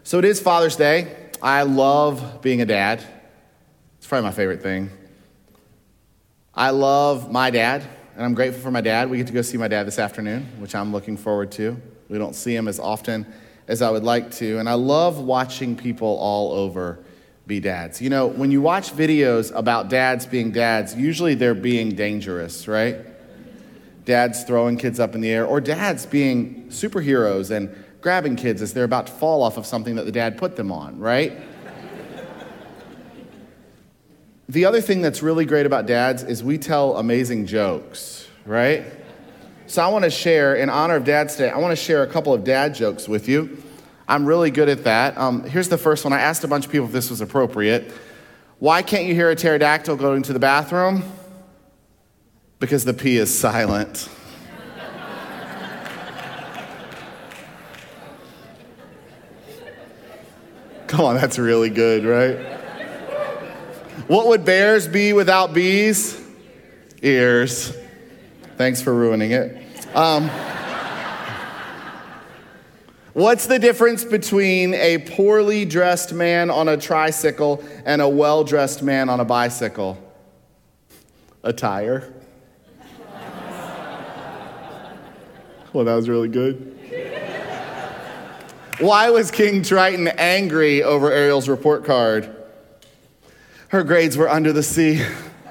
So it is Father's Day. I love being a dad. It's probably my favorite thing. I love my dad, and I'm grateful for my dad. We get to go see my dad this afternoon, which I'm looking forward to. We don't see him as often as I would like to, and I love watching people all over be dads. You know, when you watch videos about dads being dads, usually they're being dangerous, right? Dads throwing kids up in the air, or dads being superheroes and grabbing kids as they're about to fall off of something that the dad put them on, right? The other thing that's really great about dads is we tell amazing jokes, right? So I want to share, in honor of Dad's Day, I want to share a couple of dad jokes with you. I'm really good at that. Here's the first one. I asked a bunch of people if this was appropriate. Why can't you hear a pterodactyl going to the bathroom? Because the P is silent. Come on, that's really good, right? What would bears be without bees? Ears. Thanks for ruining it. What's the difference between a poorly dressed man on a tricycle and a well-dressed man on a bicycle? A tire. Well, that was really good. Why was King Triton angry over Ariel's report card? Her grades were under the sea.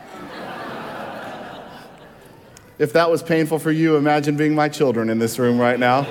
If that was painful for you, imagine being my children in this room right now.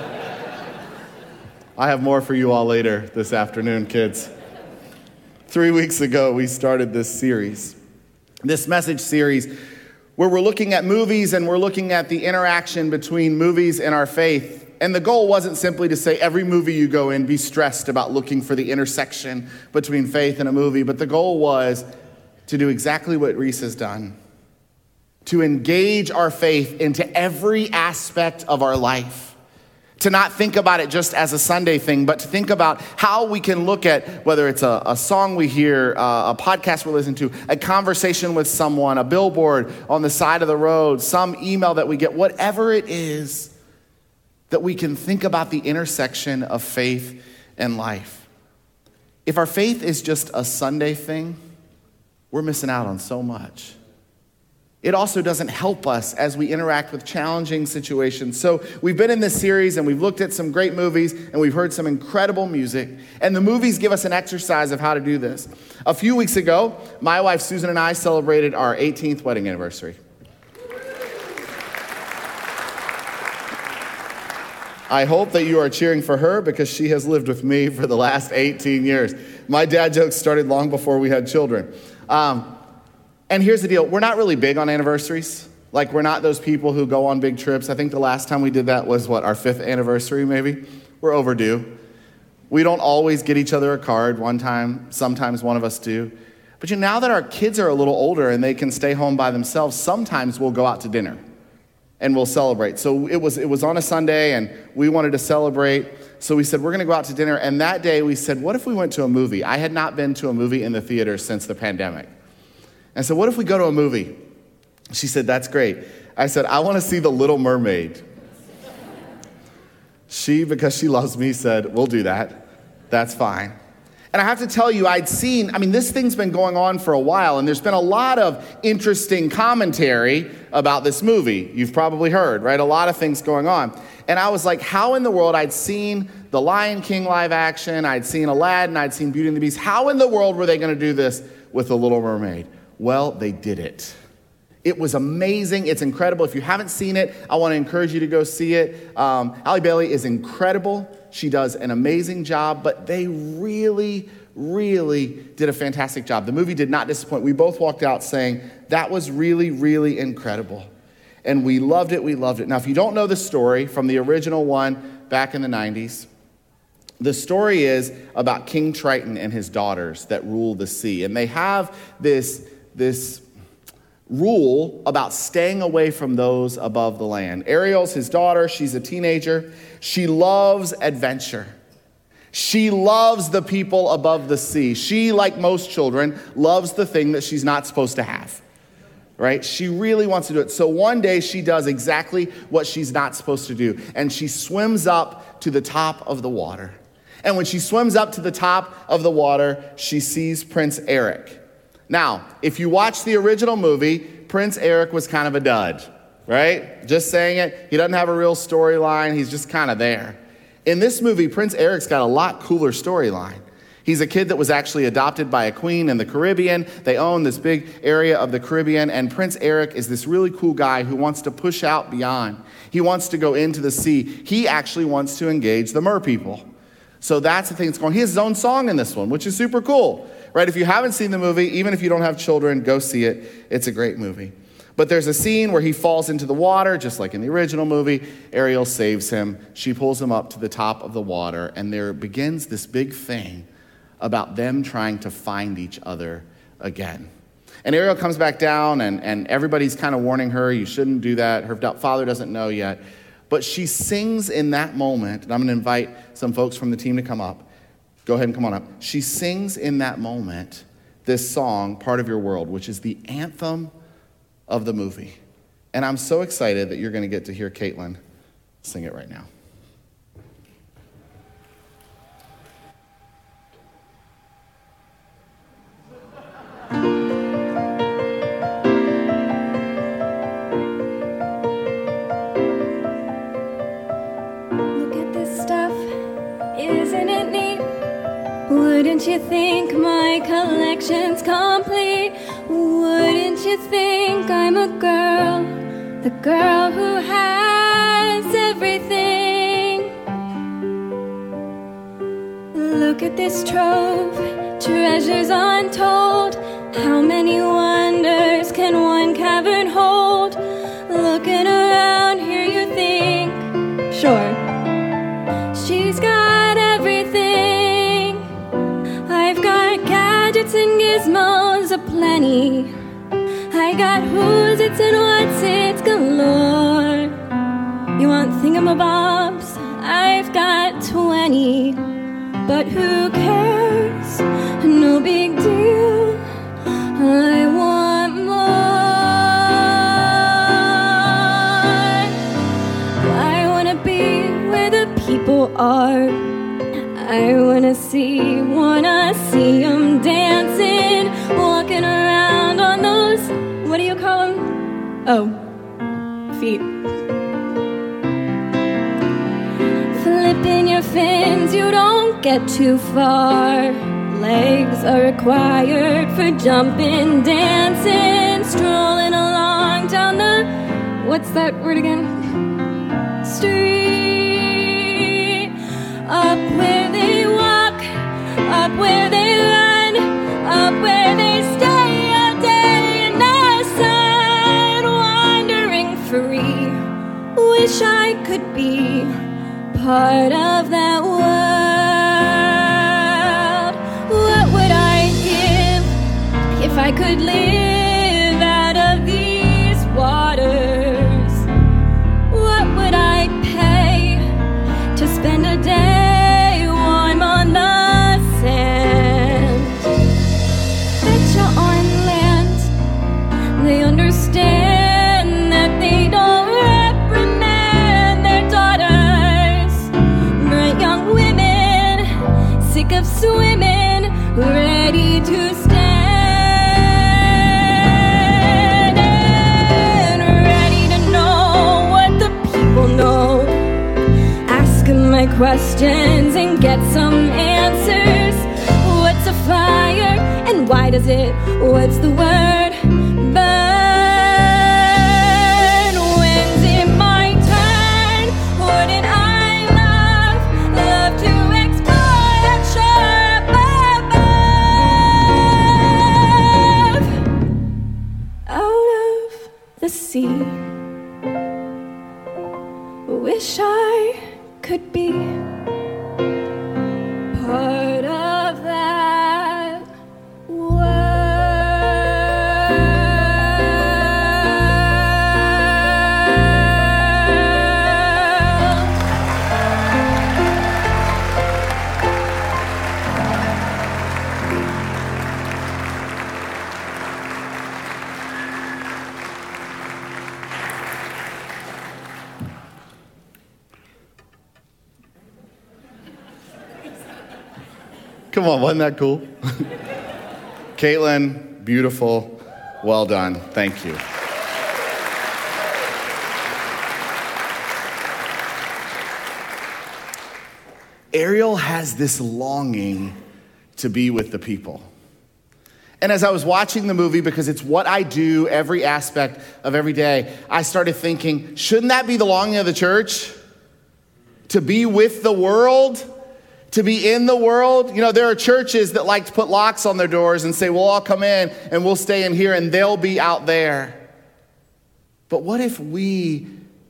I have more for you all later this afternoon, kids. 3 weeks ago, we started this series, this message series, where we're looking at movies and we're looking at the interaction between movies and our faith. And the goal wasn't simply to say every movie you go in, be stressed about looking for the intersection between faith and a movie, but the goal was to do exactly what Reese has done, to engage our faith into every aspect of our life. To not think about it just as a Sunday thing, but to think about how we can look at whether it's a song we hear, a podcast we listen to, a conversation with someone, a billboard on the side of the road, some email that we get, whatever it is, that we can think about the intersection of faith and life. If our faith is just a Sunday thing, we're missing out on so much. It also doesn't help us as we interact with challenging situations. So we've been in this series and we've looked at some great movies and we've heard some incredible music. And the movies give us an exercise of how to do this. A few weeks ago, my wife Susan and I celebrated our 18th wedding anniversary. I hope that you are cheering for her because she has lived with me for the last 18 years. My dad jokes started long before we had children. And here's the deal. We're not really big on anniversaries. Like, we're not those people who go on big trips. I think the last time we did that was, our 5th anniversary, maybe? We're overdue. We don't always get each other a card one time. Sometimes one of us do. But now that our kids are a little older and they can stay home by themselves, sometimes we'll go out to dinner and we'll celebrate. So it was on a Sunday and we wanted to celebrate. So we said, we're going to go out to dinner. And that day we said, what if we went to a movie? I had not been to a movie in the theater since the pandemic. And so what if we go to a movie? She said, that's great. I said, I want to see The Little Mermaid. She, because she loves me, said, we'll do that. That's fine. And I have to tell you, this thing's been going on for a while, and there's been a lot of interesting commentary about this movie. You've probably heard, right? A lot of things going on. And I was like, how in the world? I'd seen The Lion King live action, I'd seen Aladdin, I'd seen Beauty and the Beast. How in the world were they going to do this with The Little Mermaid? Well, they did it. It was amazing. It's incredible. If you haven't seen it, I want to encourage you to go see it. Halle Bailey is incredible. She does an amazing job, but they really, really did a fantastic job. The movie did not disappoint. We both walked out saying, that was really, really incredible. And we loved it. We loved it. Now, if you don't know the story from the original one back in the 90s, the story is about King Triton and his daughters that rule the sea. And they have this rule about staying away from those above the land. Ariel's his daughter. She's a teenager. She loves adventure. She loves the people above the sea. She, like most children, loves the thing that she's not supposed to have, right? She really wants to do it. So one day she does exactly what she's not supposed to do. And she swims up to the top of the water. And when she swims up to the top of the water, she sees Prince Eric. Now, if you watch the original movie, Prince Eric was kind of a dud, right? Just saying it. He doesn't have a real storyline. He's just kind of there. In this movie, Prince Eric's got a lot cooler storyline. He's a kid that was actually adopted by a queen in the Caribbean. They own this big area of the Caribbean, and Prince Eric is this really cool guy who wants to push out beyond. He wants to go into the sea. He actually wants to engage the mer people. So that's the thing that's going on. He has his own song in this one, which is super cool, right? If you haven't seen the movie, even if you don't have children, go see it. It's a great movie. But there's a scene where he falls into the water, just like in the original movie. Ariel saves him. She pulls him up to the top of the water, and there begins this big thing about them trying to find each other again. And Ariel comes back down, and everybody's kind of warning her, you shouldn't do that. Her father doesn't know yet. But she sings in that moment, and I'm going to invite some folks from the team to come up. Go ahead and come on up. She sings in that moment this song, Part of Your World, which is the anthem of the movie. And I'm so excited that you're going to get to hear Caitlin sing it right now. Look at this stuff, isn't it neat? Wouldn't you think my collection's complete? Wouldn't you think I'm a girl, the girl who has everything? Look at this trove, treasures untold. How many wonders can one cavern hold? Looking around here you think, sure, she's got everything. I've got gadgets and gizmos aplenty. I got who's its and what's its galore. You want thingamabobs? I've got 20. But who cares? No big deal. I want more. I wanna be where the people are. I wanna see them dancing, walking around on those, what do you call them? Oh, feet. Flipping your fins, you don't get too far. Legs are required for jumping, dancing, strolling along down the, what's that word again? Street. Up where they walk, up where they run, up where they stay all day in the sun, wandering free. Wish I could be part of that world. What would I give if I could live out of these waters? What would I pay to spend a day warm on the sand? Betcha on land, they understand that they don't reprimand their daughters. Bright young women, sick of swimming, ready to stand and ready to know what the people know. Ask them my questions and get some answers. What's a fire and why does it, what's the word, burn? When's it my turn? Wouldn't I love to explore that shore above? Out of the sea, wish I could be part of that world. Come on, wasn't that cool? Caitlin, beautiful, well done. Thank you. Ariel has this longing to be with the people. And as I was watching the movie, because it's what I do every aspect of every day, I started thinking, shouldn't that be the longing of the church? To be with the world? To be in the world? You know, there are churches that like to put locks on their doors and say, we'll all come in and we'll stay in here and they'll be out there. But what if we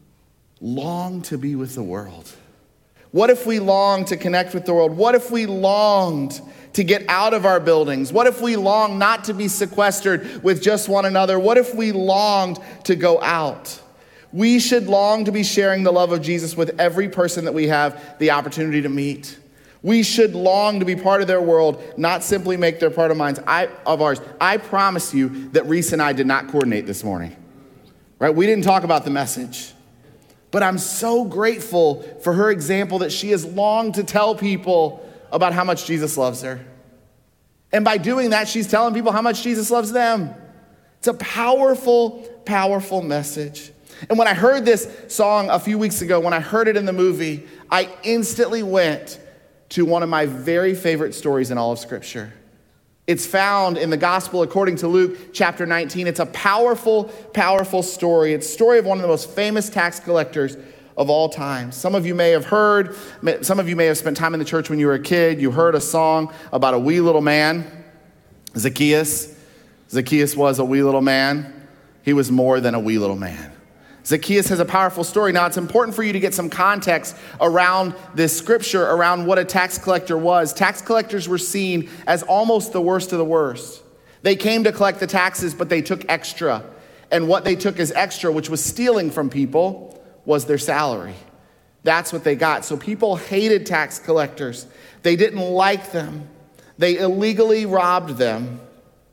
long to be with the world? What if we longed to connect with the world? What if we longed to get out of our buildings? What if we longed not to be sequestered with just one another? What if we longed to go out? We should long to be sharing the love of Jesus with every person that we have the opportunity to meet. We should long to be part of their world, not simply make their part of ours. I promise you that Reese and I did not coordinate this morning. Right? We didn't talk about the message. But I'm so grateful for her example that she has longed to tell people about how much Jesus loves her. And by doing that, she's telling people how much Jesus loves them. It's a powerful, powerful message. And when I heard this song a few weeks ago, when I heard it in the movie, I instantly went to one of my very favorite stories in all of Scripture. It's found in the Gospel according to Luke chapter 19. It's a powerful, powerful story. It's the story of one of the most famous tax collectors of all time. Some of you may have spent time in the church when you were a kid. You heard a song about a wee little man, Zacchaeus. Zacchaeus was a wee little man. He was more than a wee little man. Zacchaeus has a powerful story. Now, it's important for you to get some context around this scripture, around what a tax collector was. Tax collectors were seen as almost the worst of the worst. They came to collect the taxes, but they took extra. And what they took as extra, which was stealing from people, was their salary. That's what they got. So people hated tax collectors. They didn't like them. They illegally robbed them.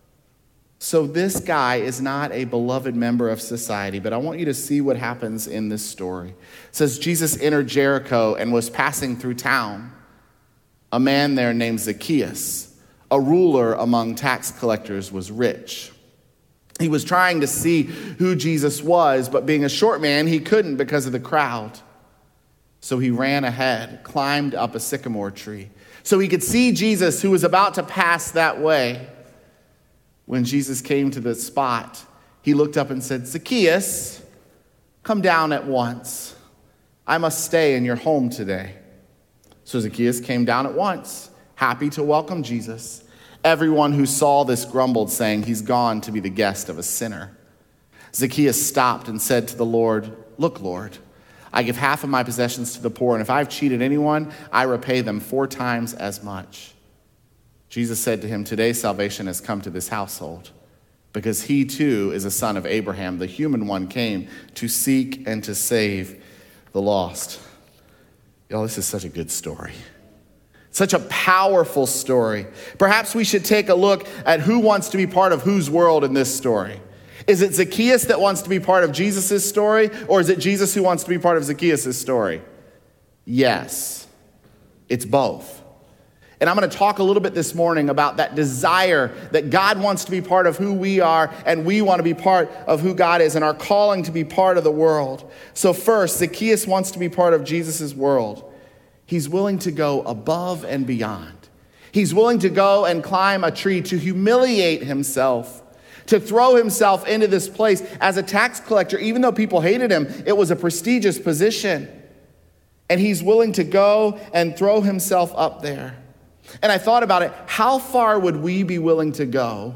So this guy is not a beloved member of society, but I want you to see what happens in this story. It says, Jesus entered Jericho and was passing through town. A man there named Zacchaeus, a ruler among tax collectors, was rich. He was trying to see who Jesus was, but being a short man, he couldn't because of the crowd. So he ran ahead, climbed up a sycamore tree, so he could see Jesus, who was about to pass that way. When Jesus came to the spot, he looked up and said, Zacchaeus, come down at once. I must stay in your home today. So Zacchaeus came down at once, happy to welcome Jesus. Everyone who saw this grumbled, saying, he's gone to be the guest of a sinner. Zacchaeus stopped and said to the Lord, look, Lord, I give half of my possessions to the poor, and if I've cheated anyone, I repay them 4 times as much. Jesus said to him, today salvation has come to this household, because he too is a son of Abraham. The human one came to seek and to save the lost. Y'all, this is such a good story. Such a powerful story. Perhaps we should take a look at who wants to be part of whose world in this story. Is it Zacchaeus that wants to be part of Jesus' story, or is it Jesus who wants to be part of Zacchaeus' story? Yes, it's both. And I'm going to talk a little bit this morning about that desire that God wants to be part of who we are, and we want to be part of who God is, and our calling to be part of the world. So first, Zacchaeus wants to be part of Jesus' world. He's willing to go above and beyond. He's willing to go and climb a tree to humiliate himself, to throw himself into this place. As a tax collector, even though people hated him, it was a prestigious position. And he's willing to go and throw himself up there. And I thought about it, how far would we be willing to go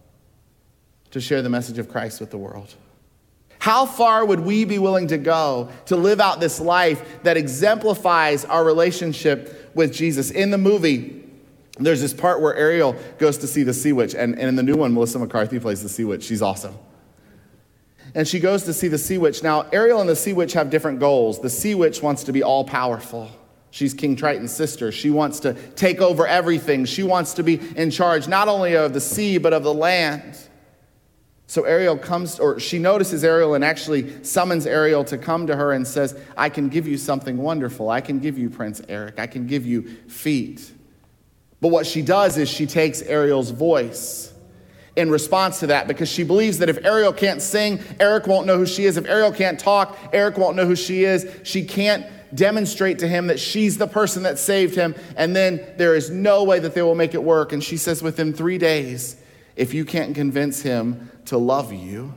to share the message of Christ with the world? How far would we be willing to go to live out this life that exemplifies our relationship with Jesus? In the movie, there's this part where Ariel goes to see the sea witch, and in the new one, Melissa McCarthy plays the sea witch. She's awesome. And she goes to see the sea witch. Now, Ariel and the sea witch have different goals. The sea witch wants to be all-powerful. She's King Triton's sister. She wants to take over everything. She wants to be in charge not only of the sea, but of the land. So Ariel she notices Ariel and actually summons Ariel to come to her and says, I can give you something wonderful. I can give you Prince Eric. I can give you feet. But what she does is she takes Ariel's voice in response to that, because she believes that if Ariel can't sing, Eric won't know who she is. If Ariel can't talk, Eric won't know who she is. She can't demonstrate to him that she's the person that saved him, and then there is no way that they will make it work. And she says, within 3 days, if you can't convince him to love you,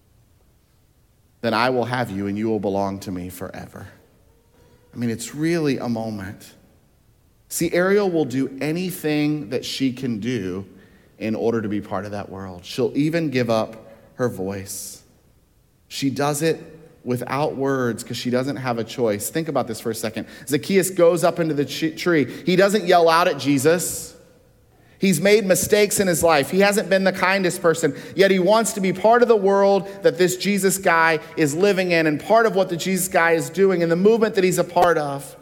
then I will have you and you will belong to me forever. I mean, it's really a moment. See, Ariel will do anything that she can do in order to be part of that world. She'll even give up her voice. She does it without words because she doesn't have a choice. Think about this for a second. Zacchaeus goes up into the tree. He doesn't yell out at Jesus. He's made mistakes in his life. He hasn't been the kindest person, yet he wants to be part of the world that this Jesus guy is living in and part of what the Jesus guy is doing and the movement that he's a part of.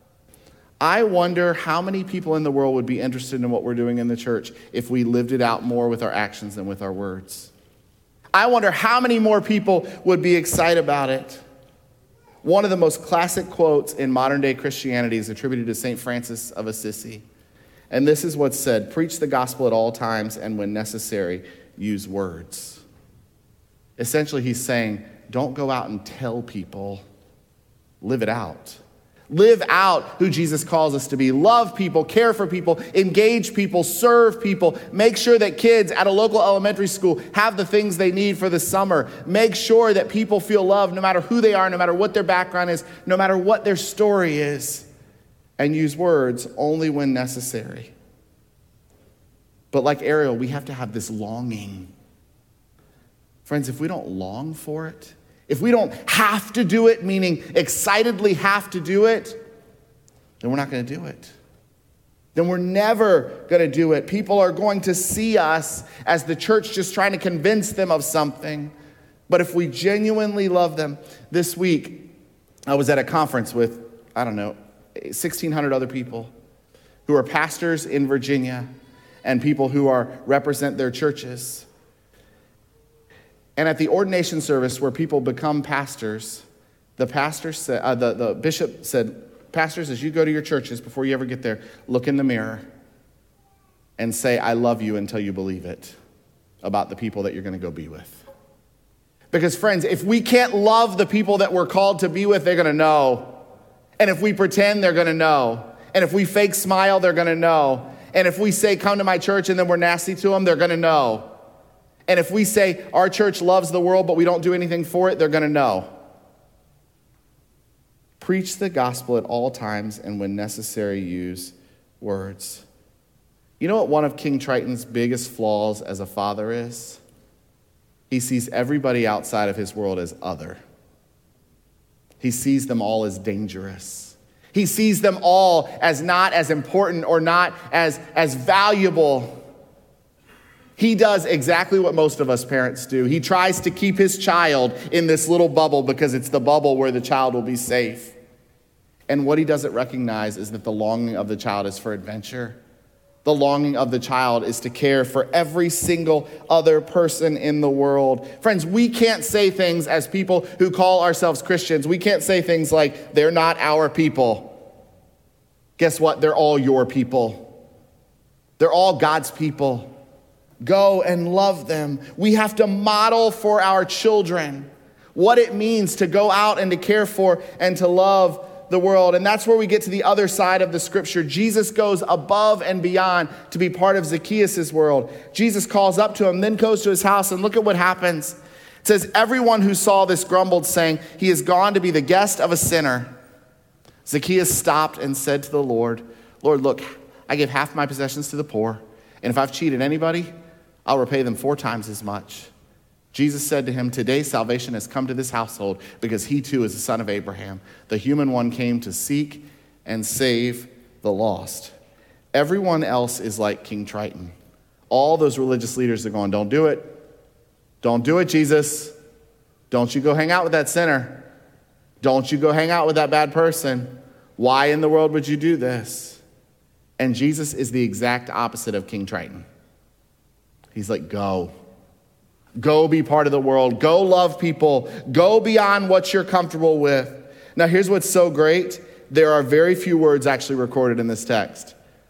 I wonder how many people in the world would be interested in what we're doing in the church if we lived it out more with our actions than with our words. I wonder how many more people would be excited about it. One of the most classic quotes in modern day Christianity is attributed to St. Francis of Assisi. And this is what's said: preach the gospel at all times, and when necessary, use words. Essentially, he's saying, don't go out and tell people, live it out. Live out who Jesus calls us to be. Love people, care for people, engage people, serve people. Make sure that kids at a local elementary school have the things they need for the summer. Make sure that people feel loved no matter who they are, no matter what their background is, no matter what their story is. And use words only when necessary. But like Ariel, we have to have this longing. Friends, if we don't long for it, if we don't have to do it, meaning excitedly have to do it, then we're not going to do it. Then we're never going to do it. People are going to see us as the church just trying to convince them of something. But if we genuinely love them, this week I was at a conference with, 1,600 other people who are pastors in Virginia and people who represent their churches. And at the ordination service where people become pastors, the bishop said, pastors, as you go to your churches, before you ever get there, look in the mirror and say, I love you until you believe it about the people that you're going to go be with. Because friends, if we can't love the people that we're called to be with, they're going to know. And if we pretend, they're going to know. And if we fake smile, they're going to know. And if we say, come to my church, and then we're nasty to them, they're going to know. And if we say our church loves the world, but we don't do anything for it, they're going to know. Preach the gospel at all times, and when necessary, use words. You know what one of King Triton's biggest flaws as a father is? He sees everybody outside of his world as other. He sees them all as dangerous. He sees them all as not as important or not as valuable. He does exactly what most of us parents do. He tries to keep his child in this little bubble because it's the bubble where the child will be safe. And what he doesn't recognize is that the longing of the child is for adventure. The longing of the child is to care for every single other person in the world. Friends, we can't say things as people who call ourselves Christians. We can't say things like, they're not our people. Guess what? They're all your people. They're all God's people. Go and love them. We have to model for our children what it means to go out and to care for and to love the world. And that's where we get to the other side of the scripture. Jesus goes above and beyond to be part of Zacchaeus' world. Jesus calls up to him, then goes to his house, and look at what happens. It says, everyone who saw this grumbled, saying, he is gone to be the guest of a sinner. Zacchaeus stopped and said to the Lord, Lord, look, I give half my possessions to the poor, and if I've cheated anybody, I'll repay them 4 times as much. Jesus said to him, today salvation has come to this household because he too is the son of Abraham. The human one came to seek and save the lost. Everyone else is like King Triton. All those religious leaders are going, don't do it. Don't do it, Jesus. Don't you go hang out with that sinner. Don't you go hang out with that bad person. Why in the world would you do this? And Jesus is the exact opposite of King Triton. He's like, go. Go be part of the world. Go love people. Go beyond what you're comfortable with. Now, here's what's so great. There are very few words actually recorded in this text.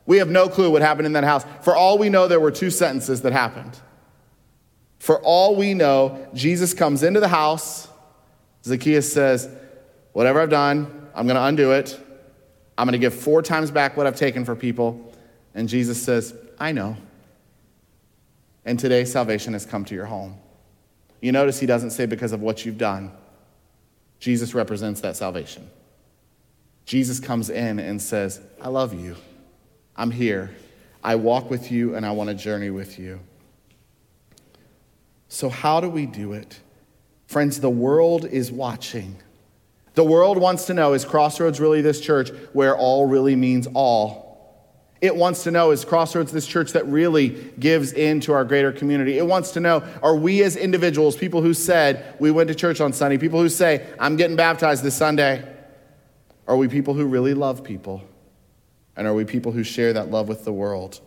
We have no clue what happened in that house. For all we know, there were 2 sentences that happened. For all we know, Jesus comes into the house. Zacchaeus says, whatever I've done, I'm going to undo it. I'm going to give 4 times back what I've taken for people. And Jesus says, I know. And today salvation has come to your home. You notice he doesn't say because of what you've done. Jesus represents that salvation. Jesus comes in and says, I love you. I'm here. I walk with you and I want to journey with you. So how do we do it? Friends, the world is watching. The world wants to know, is Crossroads really this church where all really means all? It wants to know, is Crossroads this church that really gives into our greater community? It wants to know, are we as individuals, people who said, we went to church on Sunday, people who say, I'm getting baptized this Sunday, are we people who really love people? And are we people who share that love with the world?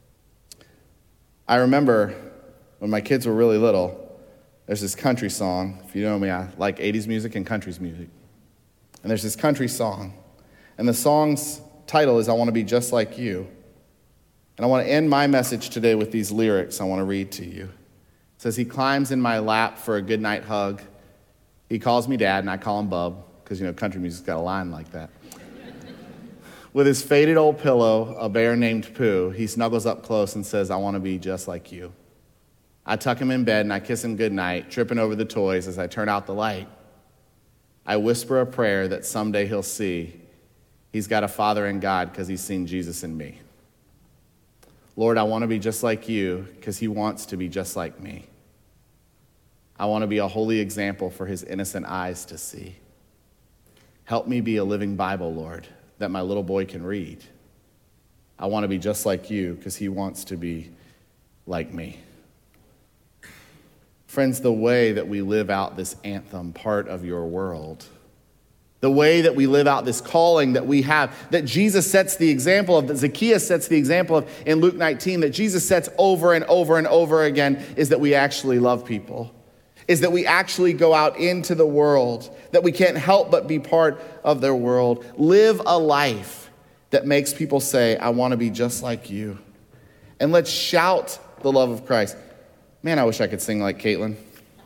I remember when my kids were really little, there's this country song. If you know me, I like 80s music and country's music. And there's this country song. And the song's title is I Want to Be Just Like You. And I want to end my message today with these lyrics I want to read to you. It says, he climbs in my lap for a goodnight hug. He calls me dad and I call him bub, because country music's got a line like that. With his faded old pillow, a bear named Pooh, he snuggles up close and says, I want to be just like you. I tuck him in bed and I kiss him goodnight, tripping over the toys as I turn out the light. I whisper a prayer that someday he'll see he's got a father in God because he's seen Jesus in me. Lord, I want to be just like you because he wants to be just like me. I want to be a holy example for his innocent eyes to see. Help me be a living Bible, Lord, that my little boy can read. I want to be just like you because he wants to be like me. Friends, the way that we live out this anthem, part of your world, the way that we live out this calling that we have, that Jesus sets the example of, that Zacchaeus sets the example of in Luke 19, that Jesus sets over and over and over again, is that we actually love people, is that we actually go out into the world, that we can't help but be part of their world. Live a life that makes people say, I want to be just like you. And let's shout the love of Christ. Man, I wish I could sing like Caitlin.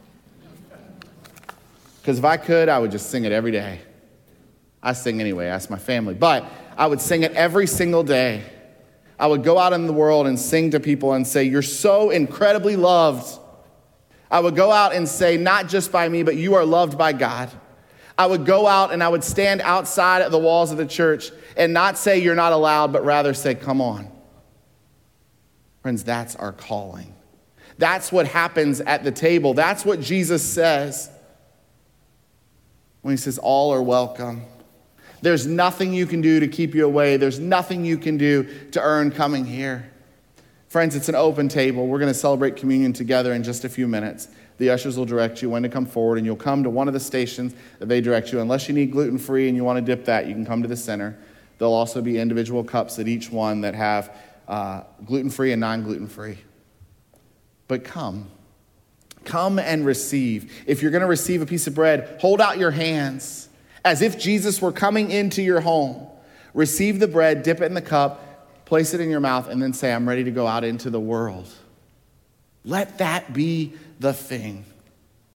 Because if I could, I would just sing it every day. I sing anyway, ask my family. But I would sing it every single day. I would go out in the world and sing to people and say, you're so incredibly loved. I would go out and say, not just by me, but you are loved by God. I would go out and I would stand outside of the walls of the church and not say you're not allowed, but rather say, come on. Friends, that's our calling. That's what happens at the table. That's what Jesus says when he says all are welcome. There's nothing you can do to keep you away. There's nothing you can do to earn coming here. Friends, it's an open table. We're going to celebrate communion together in just a few minutes. The ushers will direct you when to come forward, and you'll come to one of the stations that they direct you. Unless you need gluten-free and you want to dip that, you can come to the center. There'll also be individual cups at each one that have gluten-free and non-gluten-free. But come and receive. If you're going to receive a piece of bread, hold out your hands as if Jesus were coming into your home. Receive the bread, dip it in the cup, place it in your mouth, and then say, I'm ready to go out into the world. Let that be the thing.